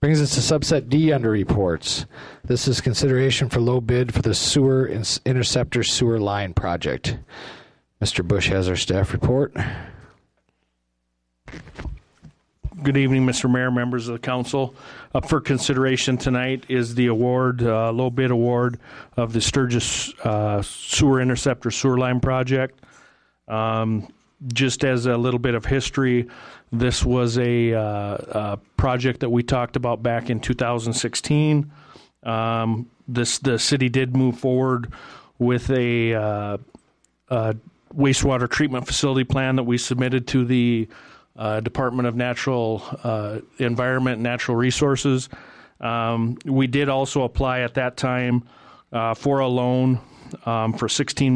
Brings us to subset D under reports. This is consideration for low bid for the sewer interceptor sewer line project. Mr. Bush has our staff report. Good evening, Mr. Mayor, members of the council. Up for consideration tonight is the award, low bid award of the Sturgis sewer interceptor sewer line project. Just as a little bit of history, this was a project that we talked about back in 2016. The city did move forward with a wastewater treatment facility plan that we submitted to the Department of Natural Environment and Natural Resources. We did also apply at that time for a loan for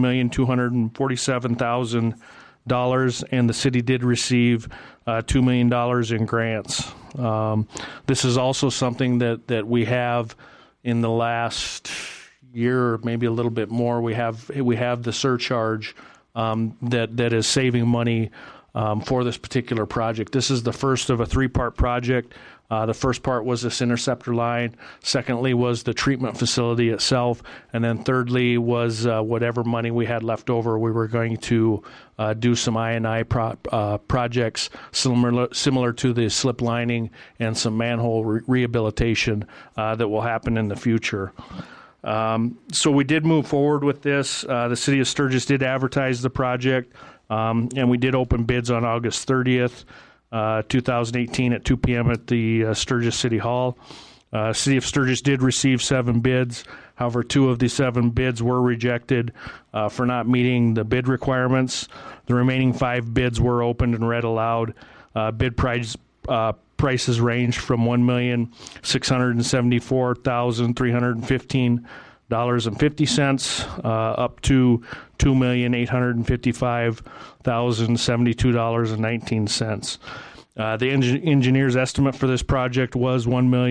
$16,247,000, and the city did receive $2 million in grants. This is also something that we have in the last year, maybe a little bit more. We have the surcharge that is saving money for this particular project. This is the first of a three-part project. The first part was this interceptor line. Secondly was the treatment facility itself. And then thirdly was whatever money we had left over, we were going to do some I&I projects similar to the slip lining and some manhole rehabilitation that will happen in the future. So we did move forward with this. The city of Sturgis did advertise the project, and we did open bids on August 30th, 2018 at 2 p.m. at the Sturgis City Hall. City of Sturgis did receive 7 bids. However, 2 of the 7 bids were rejected for not meeting the bid requirements. The remaining 5 bids were opened and read aloud. Bid prices range from $1,674,315.50 up to $2,855,072.19. The engineer's estimate for this project was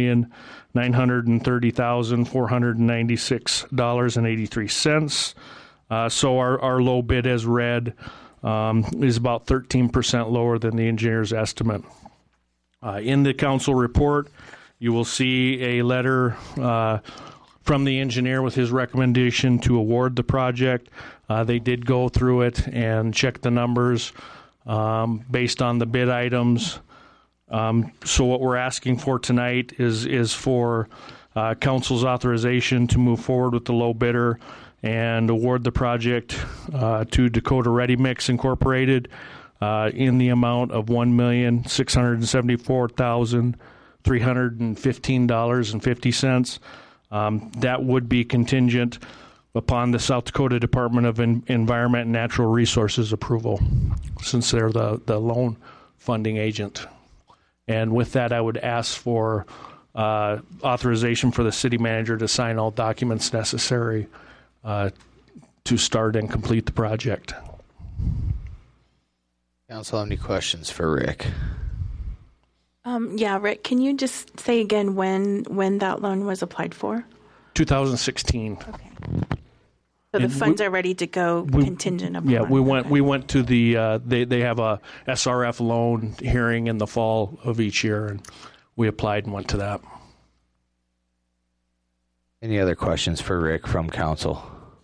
$1,930,496.83. So our low bid as read is about 13% lower than the engineer's estimate. In the council report, you will see a letter from the engineer with his recommendation to award the project. They did go through it and check the numbers based on the bid items. So what we're asking for tonight is for council's authorization to move forward with the low bidder and award the project to Dakota Ready Mix Incorporated in the amount of $1,674,315.50. That would be contingent upon the South Dakota Department of Environment and Natural Resources approval, since they're the loan funding agent. And with that, I would ask for authorization for the city manager to sign all documents necessary to start and complete the project. Council, any questions for Rick? Yeah, Rick, can you just say again when that loan was applied for? 2016. Okay. So the funds are ready to go, contingent upon. Yeah, we went to the they have a SRF loan hearing in the fall of each year, and we applied and went to that. Any other questions for Rick from council?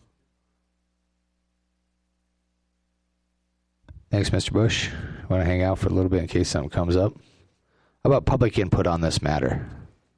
Thanks, Mr. Bush. Want to hang out for a little bit in case something comes up? How about public input on this matter?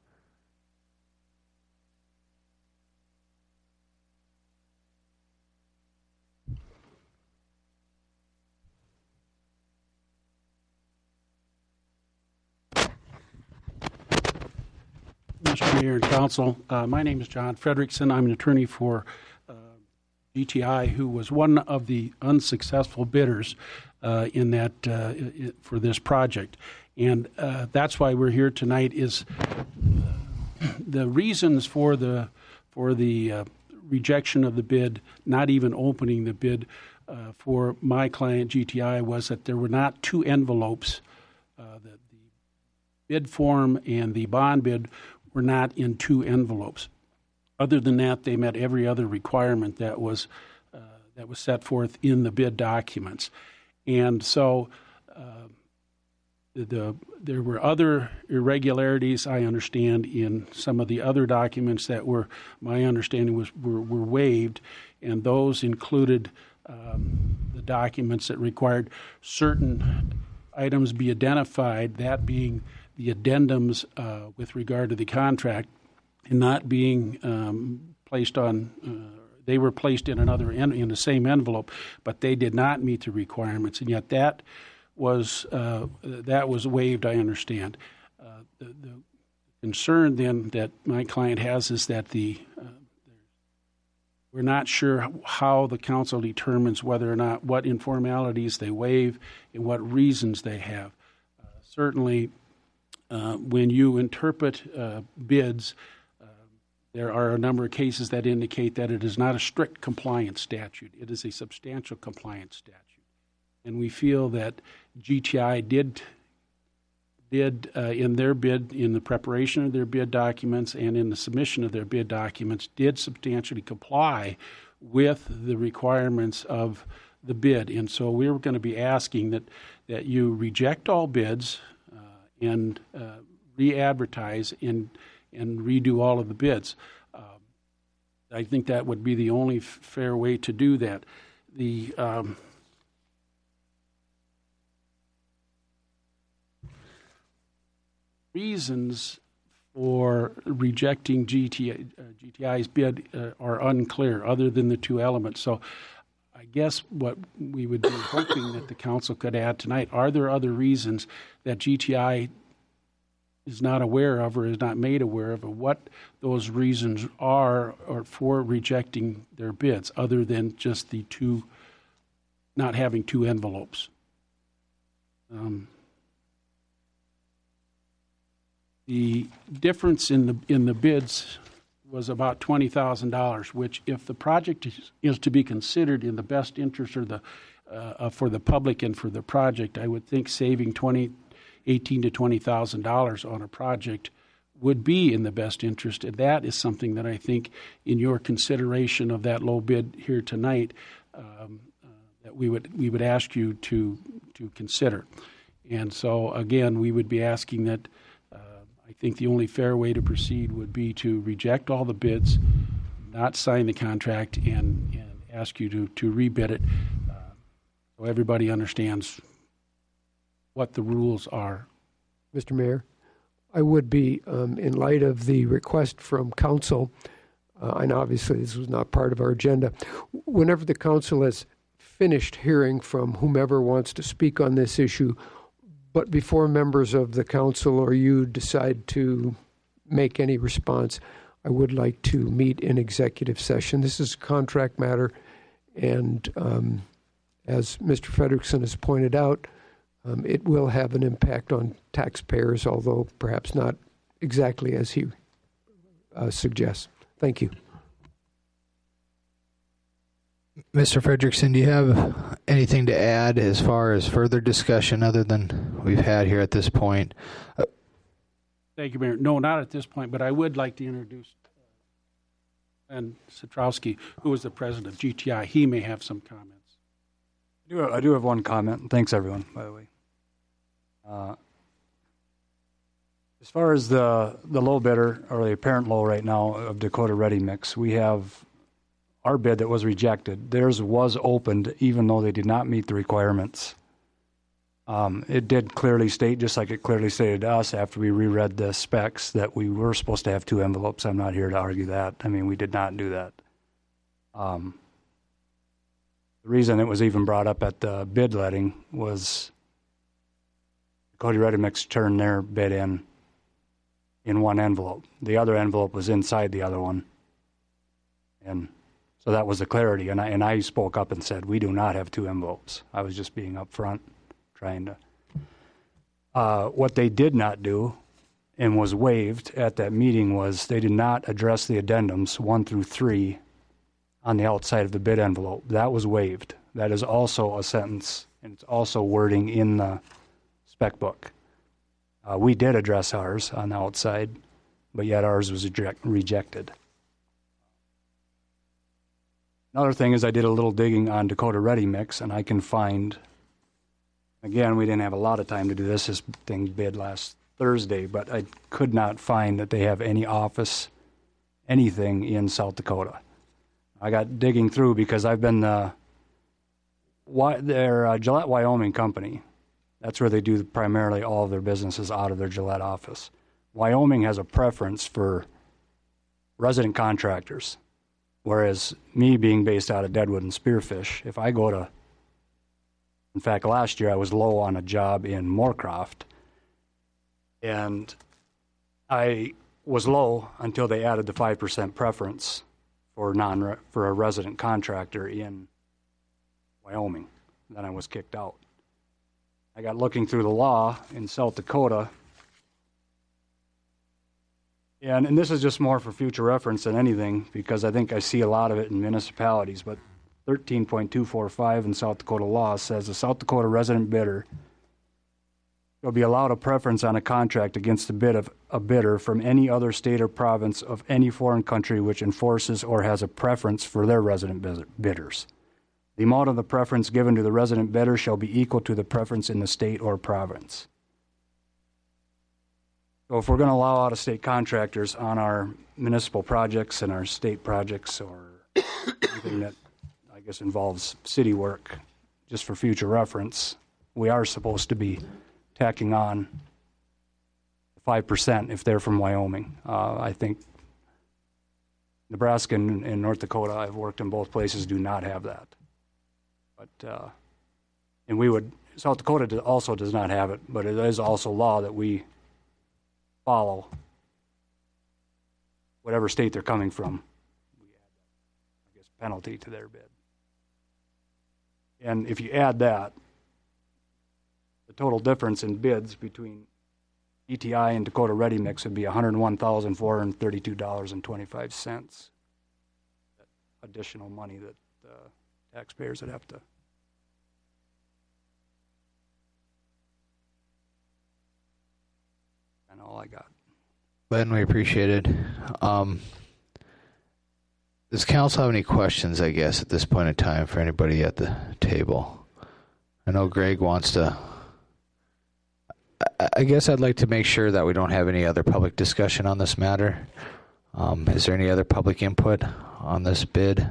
Mr. Mayor and Council, my name is John Frederickson. I'm an attorney for GTI, who was one of the unsuccessful bidders in that for this project. And that's why we're here tonight. Is the reasons for the rejection of the bid, not even opening the bid for my client GTI, was that there were not 2 envelopes. The bid form and the bond bid were not in 2 envelopes. Other than that, they met every other requirement that was set forth in the bid documents. And so there were other irregularities, I understand, in some of the other documents that were, my understanding was, were waived, and those included the documents that required certain items be identified, that being the addendums with regard to the contract, and not being placed on. They were placed in in the same envelope, but they did not meet the requirements, and yet that was waived. I understand. The concern then that my client has is that we're not sure how the council determines whether or not what informalities they waive and what reasons they have. Certainly, when you interpret bids, there are a number of cases that indicate that it is not a strict compliance statute. It is a substantial compliance statute. And we feel that GTI did in their bid, in the preparation of their bid documents and in the submission of their bid documents, did substantially comply with the requirements of the bid. And so we were going to be asking that you reject all bids and re-advertise and redo all of the bids. I think that would be the only fair way to do that. The reasons for rejecting GTI's bid are unclear, other than the two elements. So I guess what we would be hoping that the council could add tonight, are there other reasons that GTI is not aware of or is not made aware of what those reasons are or for rejecting their bids, other than just the two, not having two envelopes? The difference in the bids was about $20,000, which, if the project is to be considered in the best interest or for the public and for the project, I would think saving $18,000 to $20,000 on a project would be in the best interest, and that is something that I think, in your consideration of that low bid here tonight, that we would ask you to consider. And so, again, we would be asking that. I think the only fair way to proceed would be to reject all the bids, not sign the contract, and ask you to rebid it, so everybody understands what the rules are. Mr. Mayor, I would be, in light of the request from council, and obviously this was not part of our agenda, whenever the council has finished hearing from whomever wants to speak on this issue, but before members of the council or you decide to make any response, I would like to meet in executive session. This is a contract matter, and as Mr. Frederickson has pointed out, it will have an impact on taxpayers, although perhaps not exactly as he suggests. Thank you. Mr. Frederickson, do you have anything to add as far as further discussion other than we've had here at this point? Thank you, Mayor. No, not at this point, but I would like to introduce Ben Satrowski, who is the president of GTI. He may have some comments. I do have one comment. Thanks, everyone, by the way. As far as the low bidder, or the apparent low right now, of Dakota Ready Mix, we have our bid that was rejected. Theirs was opened even though they did not meet the requirements. It did clearly state, just like it clearly stated to us after we reread the specs, that we were supposed to have two envelopes. I'm not here to argue that. I mean, we did not do that. The reason it was even brought up at the bid letting was Dakota Ready Mix turned their bid in one envelope. The other envelope was inside the other one. And so that was the clarity, and I spoke up and said, we do not have two envelopes. I was just being upfront, trying to. What they did not do, and was waived at that meeting, was they did not address the addendums 1 through 3 on the outside of the bid envelope. That was waived. That is also a sentence, and it's also wording in the spec book. We did address ours on the outside, but yet ours was rejected. Another thing is I did a little digging on Dakota Ready Mix, and I can find Again, we didn't have a lot of time to do this. This thing bid last Thursday, but I could not find that they have any office, anything in South Dakota. I got digging through because I've been their Gillette, Wyoming company. That's where they do primarily all of their businesses out of their Gillette office. Wyoming has a preference for resident contractors, whereas me being based out of Deadwood and Spearfish, if I go to, in fact, last year I was low on a job in Moorcroft, and I was low until they added the 5% preference for a resident contractor in Wyoming. Then I was kicked out. I got looking through the law in South Dakota, and this is just more for future reference than anything, because I think I see a lot of it in municipalities, but 13.245 in South Dakota law says the South Dakota resident bidder will be allowed a preference on a contract against the bid of a bidder from any other state or province of any foreign country which enforces or has a preference for their resident bidders. The amount of the preference given to the resident bidder shall be equal to the preference in the state or province. So if we're going to allow out-of-state contractors on our municipal projects and our state projects, or anything that I guess involves city work, just for future reference, we are supposed to be tacking on 5% if they're from Wyoming. I think Nebraska and North Dakota, I've worked in both places, do not have that. But South Dakota also does not have it, but it is also law that we follow whatever state they're coming from. We add, I guess, penalty to their bid. And if you add that, the total difference in bids between ETI and Dakota Ready Mix would be $101,432.25. That additional money that taxpayers would have to. And all I got. Glenn, we appreciate it. Does council have any questions, I guess, at this point in time for anybody at the table? I know Greg wants to. I guess I'd like to make sure that we don't have any other public discussion on this matter. Is there any other public input on this bid?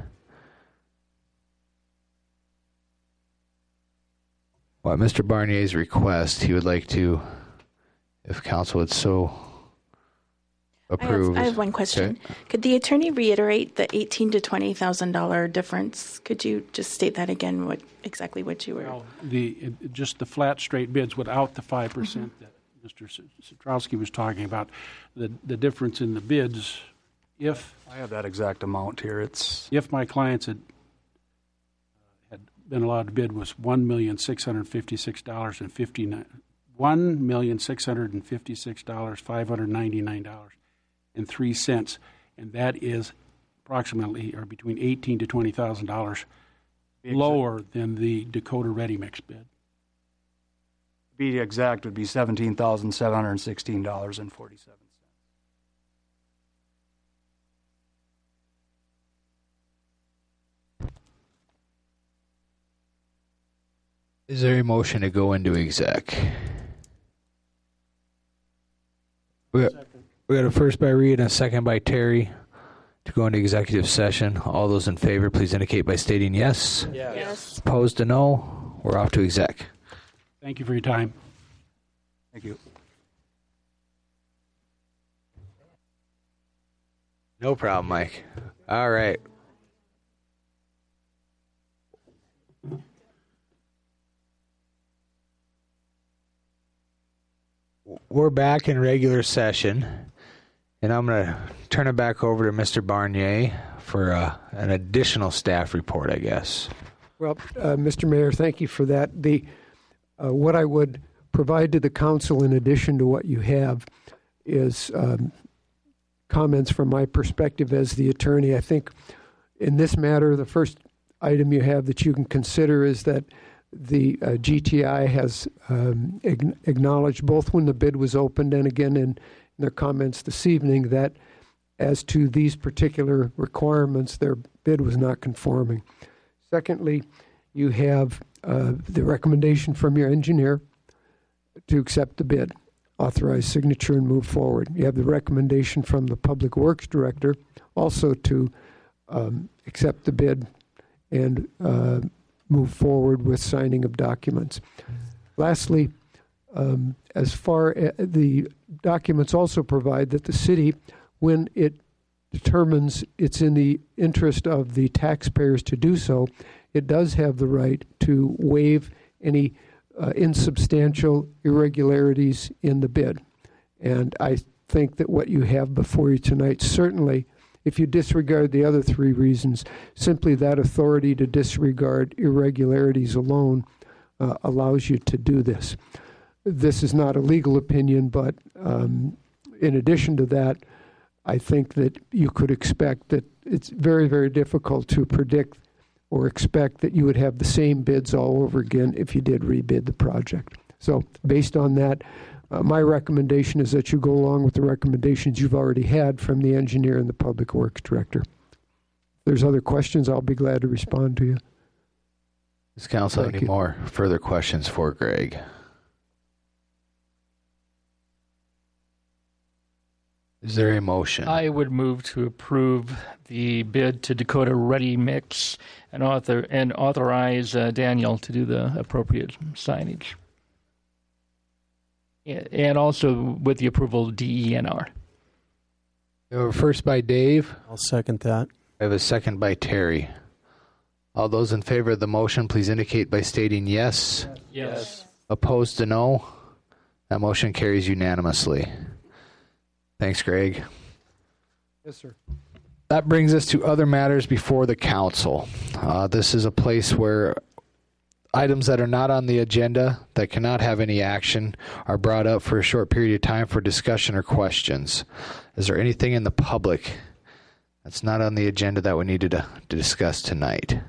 Well, at Mr. Barnier's request, he would like to, if council would so approve. I have one question. Okay. Could the attorney reiterate the $18,000 to $20,000 difference? Could you just state that again? Exactly what you were? Well, just the flat straight bids without the 5% that Mr. Satrowski was talking about. The difference in the bids, if I have that exact amount here, if my clients had been allowed to bid, was $1,656,599, $1,656,599.03, and that is approximately, or between $18,000 to $20,000 lower than the Dakota Ready Mix bid. To be exact, would be $17,716.47. Is there a motion to go into exec? We got a first by Reed and a second by Terry to go into executive session. All those in favor, please indicate by stating yes. Yes. Opposed to no. We're off to exec. Thank you for your time. Thank you. No problem, Mike. All right. We're back in regular session, and I'm going to turn it back over to Mr. Barnier for an additional staff report, I guess. Well, Mr. Mayor, thank you for that. What I would provide to the council in addition to what you have is comments from my perspective as the attorney. I think in this matter, the first item you have that you can consider is that the GTI has acknowledged both when the bid was opened and again in their comments this evening that as to these particular requirements, their bid was not conforming. Secondly, you have the recommendation from your engineer to accept the bid, authorize signature, and move forward. You have the recommendation from the Public Works Director also to accept the bid and move forward with signing of documents. Lastly, as far as the documents also provide that the city, when it determines it's in the interest of the taxpayers to do so, it does have the right to waive any insubstantial irregularities in the bid. And I think that what you have before you tonight, certainly, if you disregard the other three reasons, simply that authority to disregard irregularities alone allows you to do this. This is not a legal opinion, but in addition to that, I think that you could expect that it's very, very difficult to predict or expect that you would have the same bids all over again if you did rebid the project. So based on that, my recommendation is that you go along with the recommendations you've already had from the engineer and the Public Works Director. If there's other questions, I'll be glad to respond to you. Does council have any more further questions for Greg? Is there a motion? I would move to approve the bid to Dakota Ready Mix and authorize Daniel to do the appropriate signage. And also with the approval of DENR. We have a first by Dave. I'll second that. I have a second by Terry. All those in favor of the motion, please indicate by stating yes. Yes. Opposed to no. That motion carries unanimously. Thanks, Greg. Yes, sir. That brings us to other matters before the council. This is a place where items that are not on the agenda, that cannot have any action, are brought up for a short period of time for discussion or questions. Is there anything in the public that's not on the agenda that we needed to discuss tonight?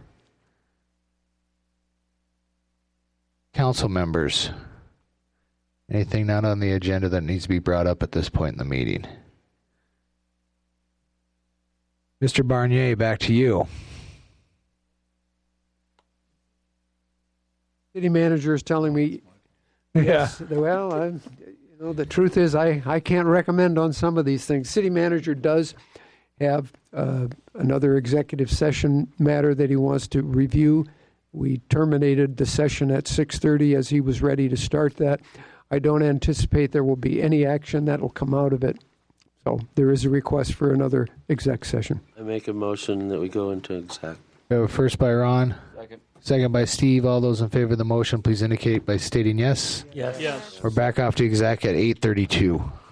Council members, anything not on the agenda that needs to be brought up at this point in the meeting? Mr. Barnier, back to you. City manager is telling me, yes. Well, the truth is I can't recommend on some of these things. City manager does have another executive session matter that he wants to review. We terminated the session at 6:30 as he was ready to start that. I don't anticipate there will be any action that will come out of it. So there is a request for another exec session. I make a motion that we go into exec. We have a first by Ron. Second by Steve. All those in favor of the motion, please indicate by stating yes. Yes. We're back off to exec at 8:32.